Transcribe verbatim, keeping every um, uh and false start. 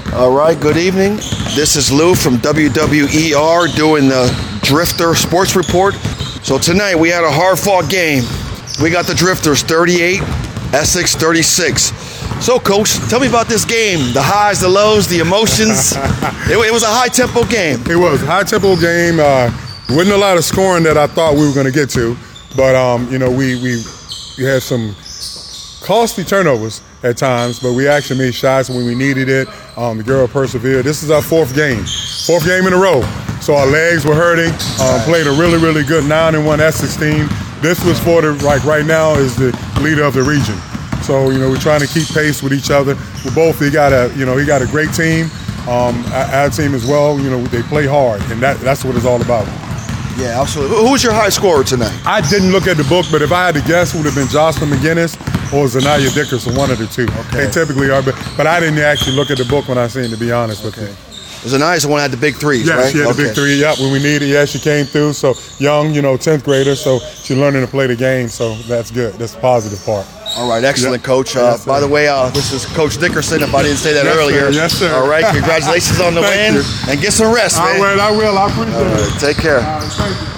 All right, good evening. This is Lou from W W E R doing the Drifter Sports Report. So tonight we had a hard-fought game. We got the Drifters thirty-eight, Essex thirty-six. So, Coach, tell me about this game. The highs, the lows, the emotions. it, it was a high-tempo game. It was a high-tempo game. Uh, wasn't a lot of scoring that I thought we were going to get to. But, um, you know, we, we, we had some costly turnovers at times, but we actually made shots when we needed it. Um, the girl persevered. This is our fourth game, fourth game in a row. So our legs were hurting. Um, played a really, really good nine and one Essex team. This was for the like right now is the leader of the region. So you know we're trying to keep pace with each other. We both he got a you know he got a great team. Um, our, our team as well. You know they play hard, and that that's what it's all about. Yeah, absolutely. Who was your high scorer tonight? I didn't look at the book, but if I had to guess, it would have been Jocelyn McGinnis or Zanaya Dickerson, one of the two. Okay. They typically are, but, but I didn't actually look at the book when I seen, to be honest with Okay. you. Zanaya's the one that had the big threes, yeah, right? she had okay. the big three, yeah, when we needed, yeah, she came through. So young, you know, tenth grader, so she's learning to play the game, so that's good. That's the positive part. All right, excellent, Yep. Coach. Uh, Yes, by the way, uh, this is Coach Dickerson, if I didn't say that Yes, earlier. sir. Yes, sir. All right, congratulations on the Thank win, you. and get some rest, man. I will, I will, I appreciate All right, it. take care. All right, thank you.